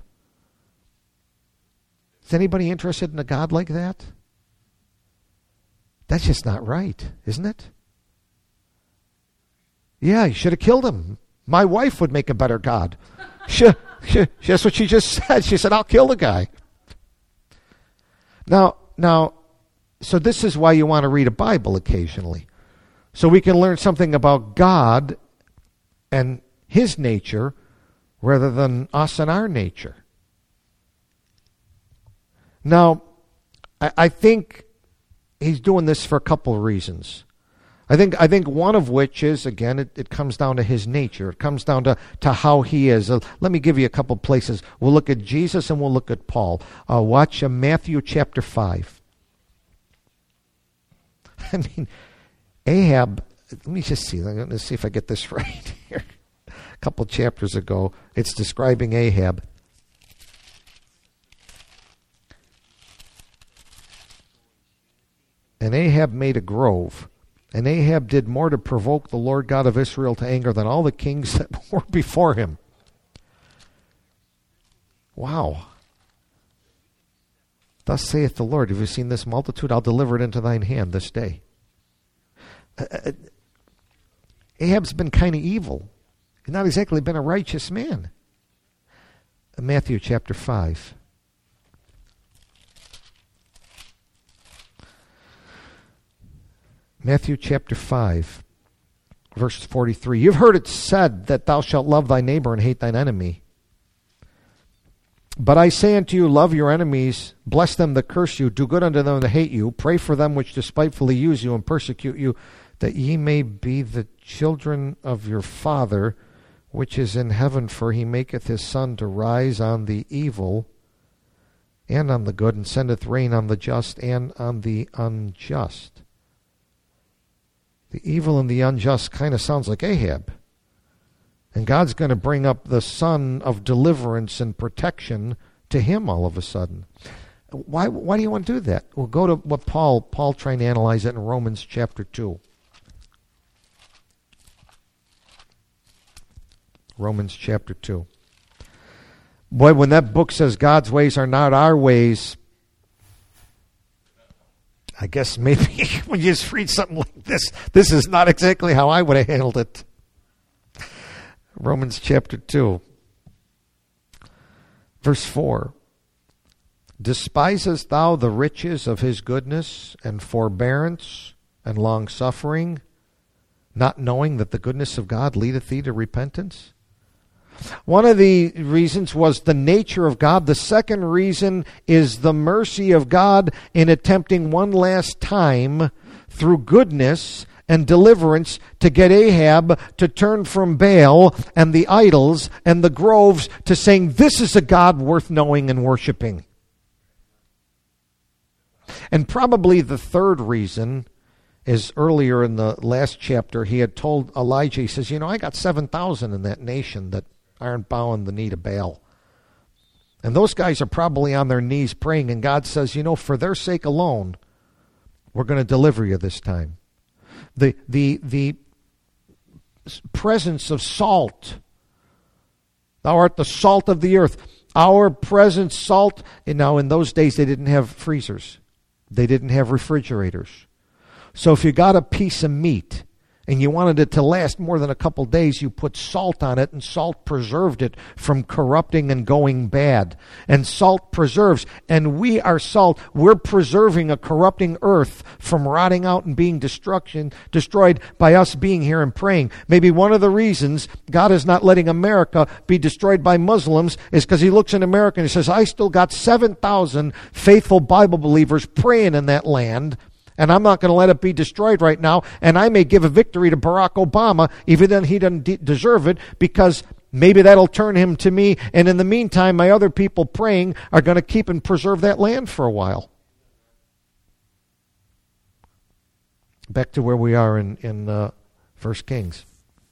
Is anybody interested in a God like that? That's just not right, isn't it? Yeah, you should have killed him. My wife would make a better God. She, she, that's what she just said. She said, I'll kill the guy. Now, now, so this is why you want to read a Bible occasionally. So we can learn something about God and his nature rather than us and our nature. Now, I, I think he's doing this for a couple of reasons. I think I think one of which is, again, it, it comes down to his nature. It comes down to, to how he is. Uh, let me give you a couple places. We'll look at Jesus and we'll look at Paul. Uh, watch uh, Matthew chapter five. I mean, Ahab, let me just see. Let's see if I get this right here. A couple chapters ago, it's describing Ahab. And Ahab made a grove. And Ahab did more to provoke the Lord God of Israel to anger than all the kings that were before him. Wow. Thus saith the Lord, have you seen this multitude? I'll deliver it into thine hand this day. Uh, Ahab's been kind of evil. He's not exactly been a righteous man. Uh, Matthew chapter five. Matthew chapter five, verse forty-three. You've heard it said that thou shalt love thy neighbor and hate thine enemy. But I say unto you, love your enemies, bless them that curse you, do good unto them that hate you, pray for them which despitefully use you and persecute you, that ye may be the children of your Father which is in heaven, for he maketh his sun to rise on the evil and on the good, and sendeth rain on the just and on the unjust. The evil and the unjust kind of sounds like Ahab. And God's going to bring up the son of deliverance and protection to him all of a sudden. Why, why do you want to do that? Well, go to what Paul, Paul trying to analyze it in Romans chapter two. Romans chapter two. Boy, when that book says God's ways are not our ways, I guess maybe when you just read something like this, this is not exactly how I would have handled it. Romans chapter two, verse four. Despisest thou the riches of his goodness and forbearance and long-suffering, not knowing that the goodness of God leadeth thee to repentance? One of the reasons was the nature of God. The second reason is the mercy of God in attempting one last time through goodness and deliverance to get Ahab to turn from Baal and the idols and the groves to saying, this is a God worth knowing and worshiping. And probably the third reason is earlier in the last chapter, he had told Elijah, he says, you know, I got seven thousand in that nation that aren't bowing the knee to Baal. And those guys are probably on their knees praying, and God says, you know, for their sake alone, we're going to deliver you this time. The, the, the presence of salt. Thou art the salt of the earth. Our present salt. And now in those days they didn't have freezers. They didn't have refrigerators. So if you got a piece of meat and you wanted it to last more than a couple days, you put salt on it, and salt preserved it from corrupting and going bad. And salt preserves, and we are salt. We're preserving a corrupting earth from rotting out and being destruction destroyed by us being here and praying. Maybe one of the reasons God is not letting America be destroyed by Muslims is because he looks in America and he says, I still got seven thousand faithful Bible believers praying in that land, and I'm not going to let it be destroyed right now. And I may give a victory to Barack Obama, even though he doesn't de- deserve it, because maybe that'll turn him to me. And in the meantime, my other people praying are going to keep and preserve that land for a while. Back to where we are in, in uh, First Kings.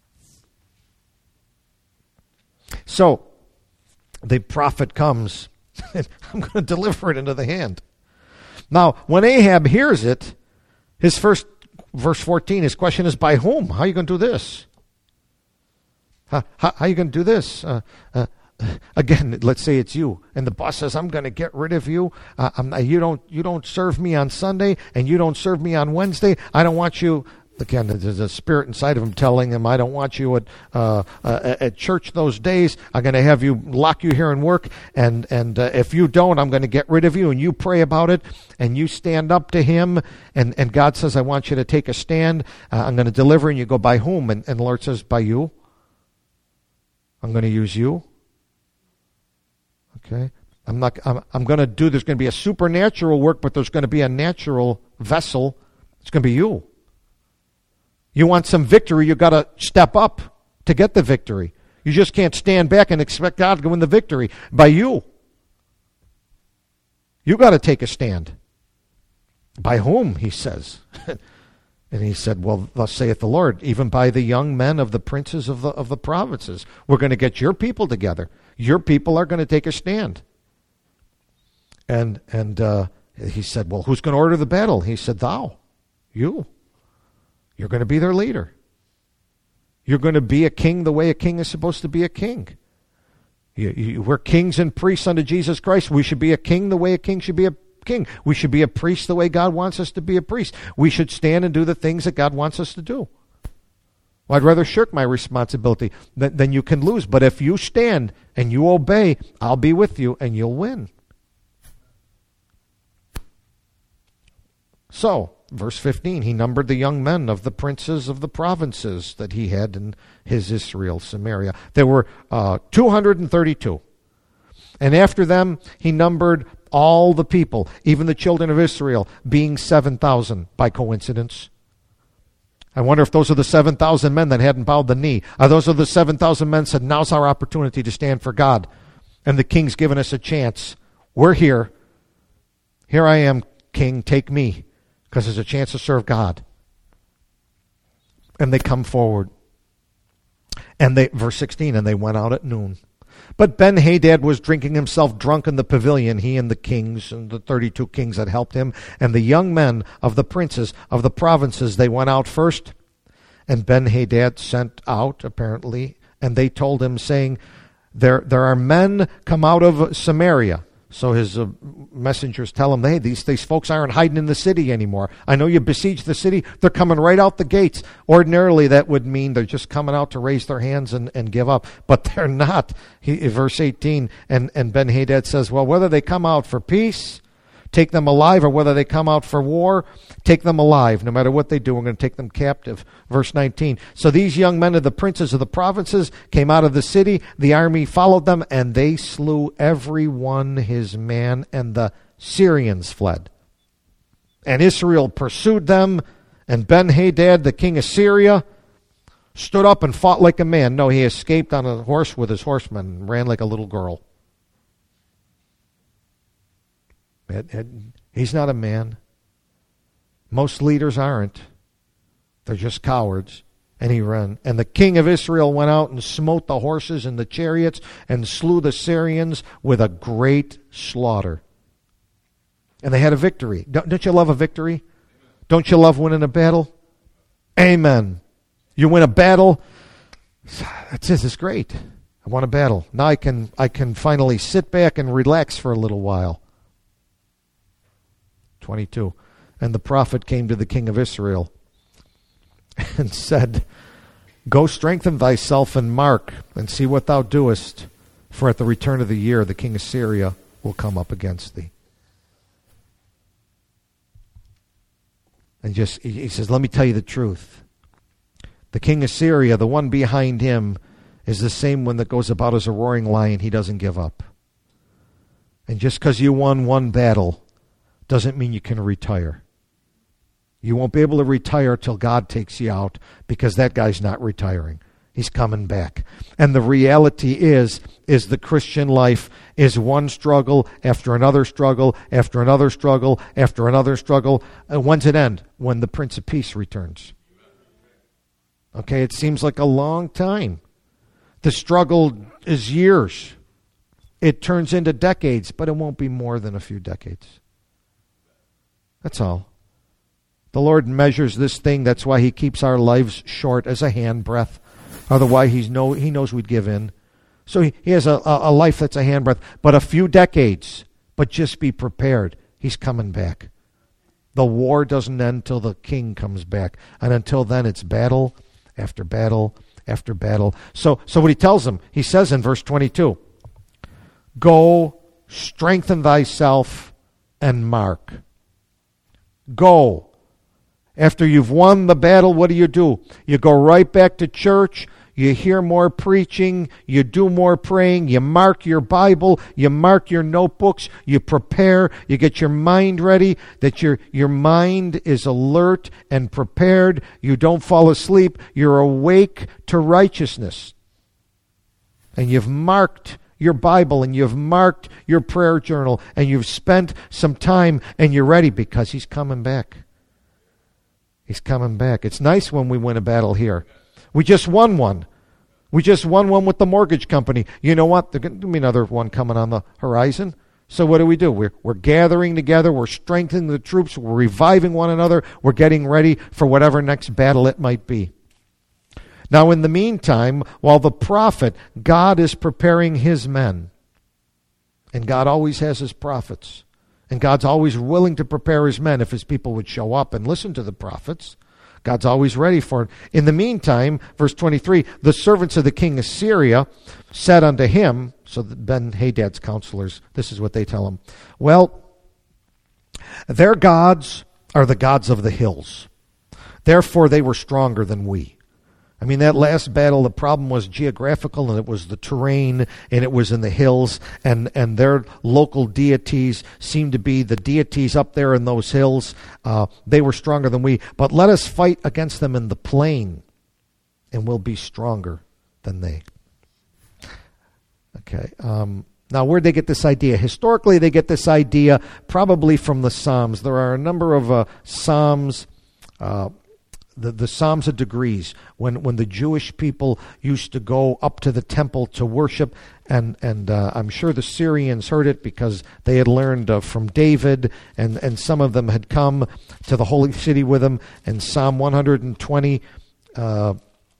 So, the prophet comes, and I'm going to deliver it into the hand. Now, when Ahab hears it, his first, verse fourteen, his question is, by whom? How are you going to do this? How, how, how are you going to do this? Uh, uh, again, let's say it's you, and the boss says, I'm going to get rid of you. Uh, I'm, you don't, you don't serve me on Sunday, and you don't serve me on Wednesday. I don't want you... Again, there's a spirit inside of him telling him, I don't want you at uh, uh, at church those days. I'm going to have you, lock you here and work. And, and uh, if you don't, I'm going to get rid of you. And you pray about it, and you stand up to him. And, and God says, I want you to take a stand. Uh, I'm going to deliver. And you go, by whom? And, and the Lord says, by you. I'm going to use you. Okay. I'm not. I'm, I'm going to do, there's going to be a supernatural work, but there's going to be a natural vessel. It's going to be you. You want some victory, you've got to step up to get the victory. You just can't stand back and expect God to win the victory by you. You got to take a stand. By whom, he says. And he said, well, thus saith the Lord, even by the young men of the princes of the of the provinces. We're going to get your people together. Your people are going to take a stand. And, and uh, he said, well, who's going to order the battle? He said, thou, you. You're going to be their leader. You're going to be a king the way a king is supposed to be a king. You, you, we're kings and priests unto Jesus Christ. We should be a king the way a king should be a king. We should be a priest the way God wants us to be a priest. We should stand and do the things that God wants us to do. Well, I'd rather shirk my responsibility than, than you can lose. But if you stand and you obey, I'll be with you and you'll win. So, verse fifteen, he numbered the young men of the princes of the provinces that he had in his Israel, Samaria. There were uh, two hundred thirty-two. And after them, he numbered all the people, even the children of Israel, being seven thousand by coincidence. I wonder if those are the seven thousand men that hadn't bowed the knee. Are those are the seven thousand men said, now's our opportunity to stand for God. And the king's given us a chance. We're here. Here I am, king, take me. Because there's a chance to serve God. And they come forward. And they, verse sixteen, and they went out at noon. But Ben-Hadad was drinking himself drunk in the pavilion, he and the kings and the thirty-two kings that helped him. And the young men of the princes of the provinces, they went out first. And Ben-Hadad sent out, apparently, and they told him, saying, There, there are men come out of Samaria. So his uh, messengers tell him, hey, these, these folks aren't hiding in the city anymore. I know you besieged the city. They're coming right out the gates. Ordinarily, that would mean they're just coming out to raise their hands and, and give up. But they're not. He, verse eighteen, and, and Ben-Hadad says, well, whether they come out for peace, take them alive, or whether they come out for war, take them alive. No matter what they do, we're going to take them captive. Verse nineteen. So these young men of the princes of the provinces came out of the city. The army followed them, and they slew every one his man, and the Syrians fled. And Israel pursued them And Ben-Hadad, the king of Syria, stood up and fought like a man. No, he escaped on a horse with his horsemen and ran like a little girl. It, it, he's not a man. Most leaders aren't. They're just cowards. And he ran. And the king of Israel went out and smote the horses and the chariots and slew the Syrians with a great slaughter. And they had a victory. Don't, don't you love a victory? Don't you love winning a battle? Amen. You win a battle. That's it. It's great. I won a battle. Now I can I can finally sit back and relax for a little while. twenty-two. And the prophet came to the king of Israel and said, Go strengthen thyself and mark, and see what thou doest, for at the return of the year the king of Syria will come up against thee. And just he says, let me tell you the truth. The king of Syria, the one behind him, is the same one that goes about as a roaring lion. He doesn't give up. And just because you won one battle doesn't mean you can retire. You won't be able to retire till God takes you out, because that guy's not retiring. He's coming back. And the reality is, is the Christian life is one struggle after another struggle, after another struggle, after another struggle. And when's it end? When the Prince of Peace returns. Okay, it seems like a long time. The struggle is years. It turns into decades, but it won't be more than a few decades. That's all. The Lord measures this thing. That's why he keeps our lives short as a handbreadth. Otherwise, he's no, he knows we'd give in. So he, he has a, a, a life that's a handbreadth. But a few decades. But just be prepared. He's coming back. The war doesn't end till the king comes back. And until then, it's battle after battle after battle. So, so what he tells them, he says in verse twenty-two, Go, strengthen thyself, and mark. Go. After you've won the battle, what do you do? You go right back to church. You hear more preaching. You do more praying. You mark your Bible. You mark your notebooks. You prepare. You get your mind ready, that your, your mind is alert and prepared. You don't fall asleep. You're awake to righteousness. And you've marked your Bible, and you've marked your prayer journal, and you've spent some time, and you're ready because he's coming back. He's coming back. It's nice when we win a battle here. We just won one. We just won one with the mortgage company. You know what? There's going to be another one coming on the horizon. So what do we do? We're, we're gathering together. We're strengthening the troops. We're reviving one another. We're getting ready for whatever next battle it might be. Now, in the meantime, while the prophet, God is preparing his men. And God always has his prophets. And God's always willing to prepare his men if his people would show up and listen to the prophets. God's always ready for it. In the meantime, verse twenty-three, the servants of the king of Syria said unto him, so Ben-Hadad's counselors, this is what they tell him, well, their gods are the gods of the hills. Therefore they were stronger than we. I mean, that last battle, the problem was geographical, and it was the terrain, and it was in the hills, and, and their local deities seemed to be the deities up there in those hills. Uh, they were stronger than we. But let us fight against them in the plain, and we'll be stronger than they. Okay. Um, now, where'd they get this idea? Historically, they get this idea probably from the Psalms. There are a number of uh, Psalms, uh The, the Psalms of Degrees, when, when the Jewish people used to go up to the temple to worship, and, and uh, I'm sure the Syrians heard it because they had learned uh, from David, and, and some of them had come to the holy city with him. And Psalm one twenty, uh,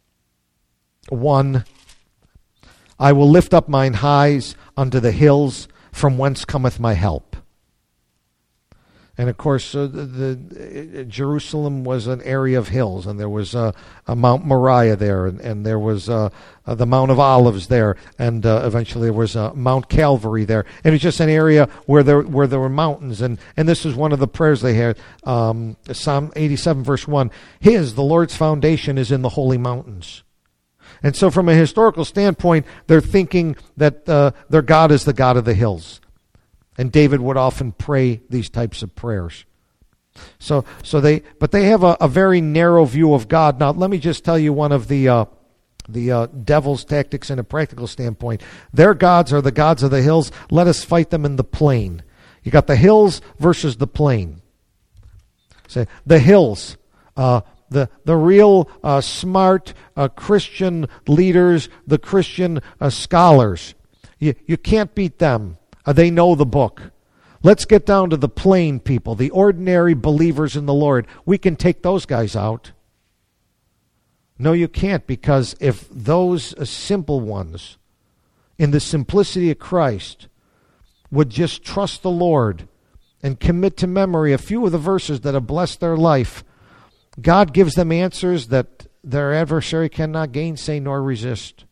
one, I will lift up mine eyes unto the hills, from whence cometh my help. And of course, uh, the, the uh, Jerusalem was an area of hills, and there was uh, a Mount Moriah there, and, and there was uh, uh, the Mount of Olives there, and uh, eventually there was uh, Mount Calvary there. And it's just an area where there where there were mountains, and and this is one of the prayers they had. Um, Psalm eighty-seven, verse one: His, the Lord's foundation, is in the holy mountains. And so, from a historical standpoint, they're thinking that uh, their God is the God of the hills. And David would often pray these types of prayers. So, so they, but they have a, a very narrow view of God. Now, let me just tell you one of the uh, the uh, devil's tactics in a practical standpoint. Their gods are the gods of the hills. Let us fight them in the plain. You got the hills versus the plain. Say the hills. Uh, the the real uh, smart uh, Christian leaders, the Christian uh, scholars. You you can't beat them. Uh, they know the book. Let's get down to the plain people, the ordinary believers in the Lord. We can take those guys out. No, you can't, because if those uh, simple ones, in the simplicity of Christ, would just trust the Lord and commit to memory a few of the verses that have blessed their life, God gives them answers that their adversary cannot gainsay nor resist.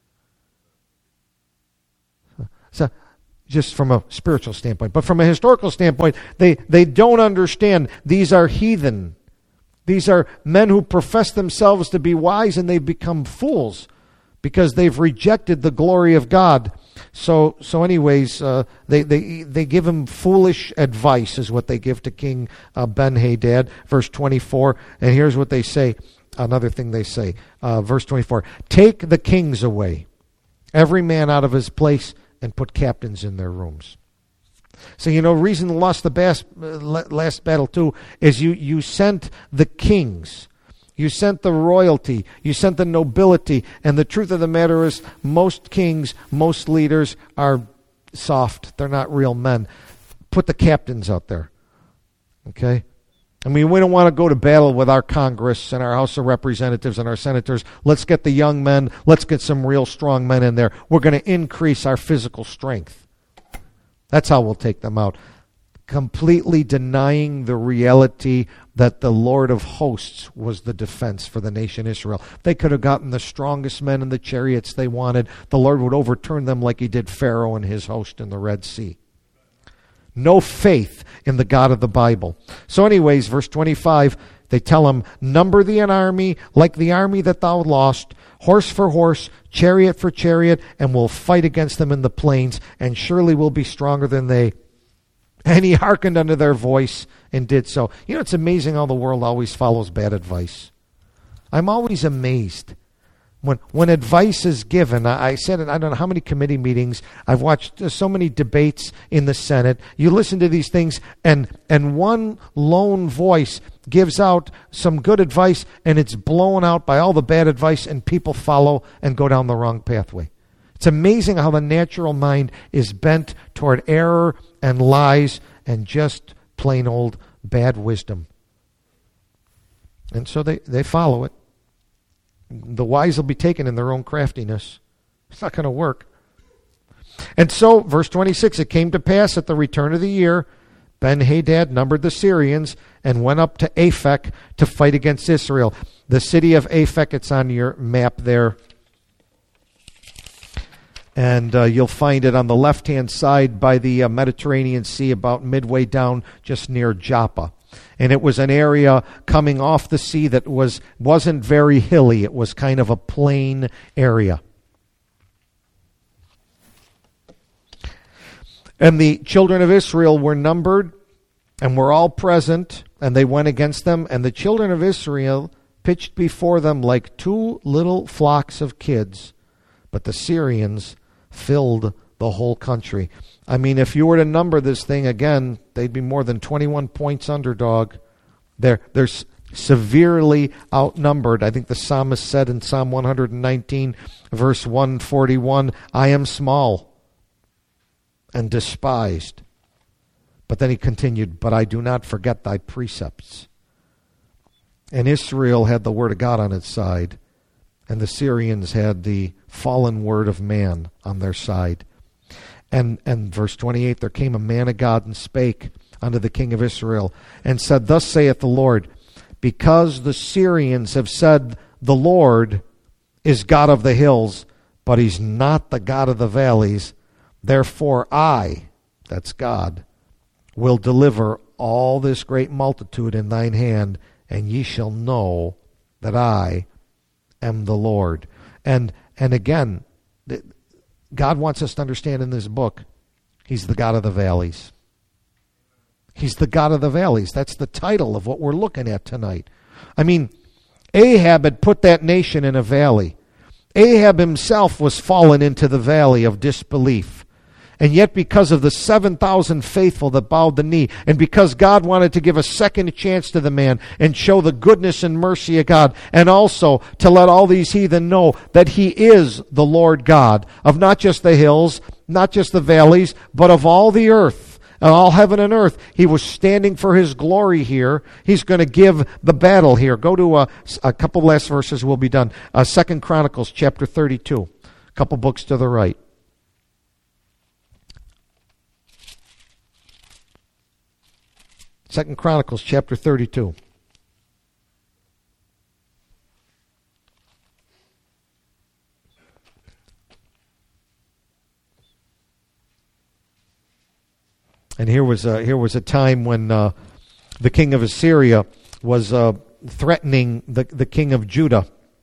So, just from a spiritual standpoint. But from a historical standpoint, they, they don't understand these are heathen. These are men who profess themselves to be wise, and they've become fools because they've rejected the glory of God. So, so anyways, uh, they, they, they give him foolish advice is what they give to King uh, Ben-Hadad, verse twenty-four. And here's what they say, another thing they say, uh, verse twenty-four. Take the kings away, every man out of his place, and put captains in their rooms. So, you know, reason they lost the bas- last battle too is you, you sent the kings, you sent the royalty, you sent the nobility, and the truth of the matter is most kings, most leaders are soft. They're not real men. Put the captains out there. Okay? I mean, we don't want to go to battle with our Congress and our House of Representatives and our senators. Let's get the young men. Let's get some real strong men in there. We're going to increase our physical strength. That's how we'll take them out. Completely denying the reality that the Lord of hosts was the defense for the nation Israel. They could have gotten the strongest men in the chariots they wanted. The Lord would overturn them like he did Pharaoh and his host in the Red Sea. No faith in the God of the Bible. So anyways, verse twenty-five, they tell him, number thee an army like the army that thou lost, horse for horse, chariot for chariot, and we'll fight against them in the plains, and surely we'll be stronger than they. And he hearkened unto their voice and did so. You know, it's amazing how the world always follows bad advice. I'm always amazed. When when advice is given, I, I said it, I don't know how many committee meetings, I've watched uh, so many debates in the Senate. You listen to these things, and and one lone voice gives out some good advice, and it's blown out by all the bad advice, and people follow and go down the wrong pathway. It's amazing how the natural mind is bent toward error and lies and just plain old bad wisdom. And so they, they follow it. The wise will be taken in their own craftiness. It's not going to work. And so, verse twenty-six, it came to pass at the return of the year, Ben-Hadad numbered the Syrians and went up to Aphek to fight against Israel. The city of Aphek, it's on your map there. And uh, you'll find it on the left-hand side by the uh, Mediterranean Sea, about midway down just near Joppa. And it was an area coming off the sea that was, wasn't very hilly. It was kind of a plain area. And the children of Israel were numbered and were all present, and they went against them. And the children of Israel pitched before them like two little flocks of kids. But the Syrians filled the whole country. I mean, if you were to number this thing again, they'd be more than twenty-one points underdog. They're, they're severely outnumbered. I think the psalmist said in Psalm one nineteen, verse one forty-one, I am small and despised. But then he continued, but I do not forget thy precepts. And Israel had the word of God on its side, and the Syrians had the fallen word of man on their side. And and verse twenty-eight, there came a man of God and spake unto the king of Israel, and said, thus saith the Lord, because the Syrians have said, the Lord is God of the hills, but he's not the God of the valleys, therefore I, that's God, will deliver all this great multitude in thine hand, and ye shall know that I am the Lord. And and again, God wants us to understand in this book, he's the God of the valleys. He's the God of the valleys. That's the title of what we're looking at tonight. I mean, Ahab had put that nation in a valley. Ahab himself was fallen into the valley of disbelief. And yet because of the seven thousand faithful that bowed the knee, and because God wanted to give a second chance to the man and show the goodness and mercy of God, and also to let all these heathen know that he is the Lord God of not just the hills, not just the valleys, but of all the earth, all heaven and earth. He was standing for his glory here. He's going to give the battle here. Go to a, a couple last verses, we'll be done. Uh, Second Chronicles chapter thirty-two, a couple books to the right. Second Chronicles chapter thirty-two. And here was a, here was a time when uh, the king of Assyria was uh, threatening the, the king of Judah.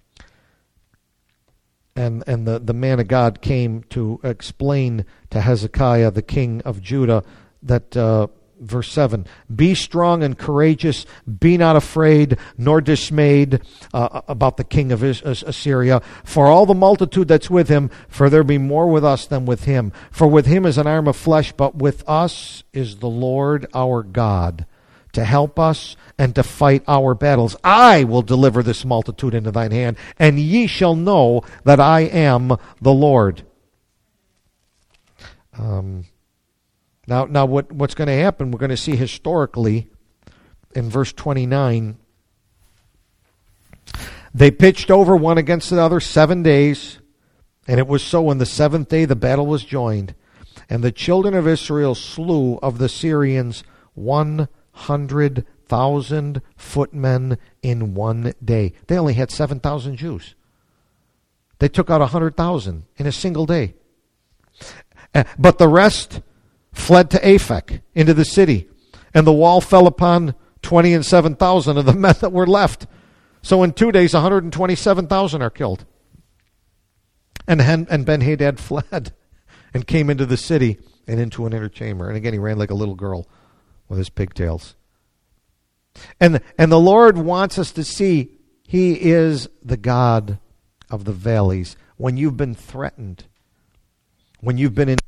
And and the, the man of God came to explain to Hezekiah, the king of Judah, that... Uh, Verse seven, be strong and courageous, be not afraid nor dismayed uh, about the king of Assyria, for all the multitude that's with him, for there be more with us than with him. For with him is an arm of flesh, but with us is the Lord our God, to help us and to fight our battles. I will deliver this multitude into thine hand, and ye shall know that I am the Lord. Um... Now, now what, what's going to happen, we're going to see historically in verse twenty-nine. They pitched over one against another seven days, and it was so when the seventh day the battle was joined. And the children of Israel slew of the Syrians one hundred thousand footmen in one day. They only had seven thousand Jews. They took out one hundred thousand in a single day. But the rest fled to Aphek, into the city, and the wall fell upon twenty and seven thousand of the men that were left. So in two days, one hundred twenty-seven thousand are killed. And and Ben-Hadad fled and came into the city and into an inner chamber. And again, he ran like a little girl with his pigtails. And and the Lord wants us to see He is the God of the valleys. When you've been threatened, when you've been in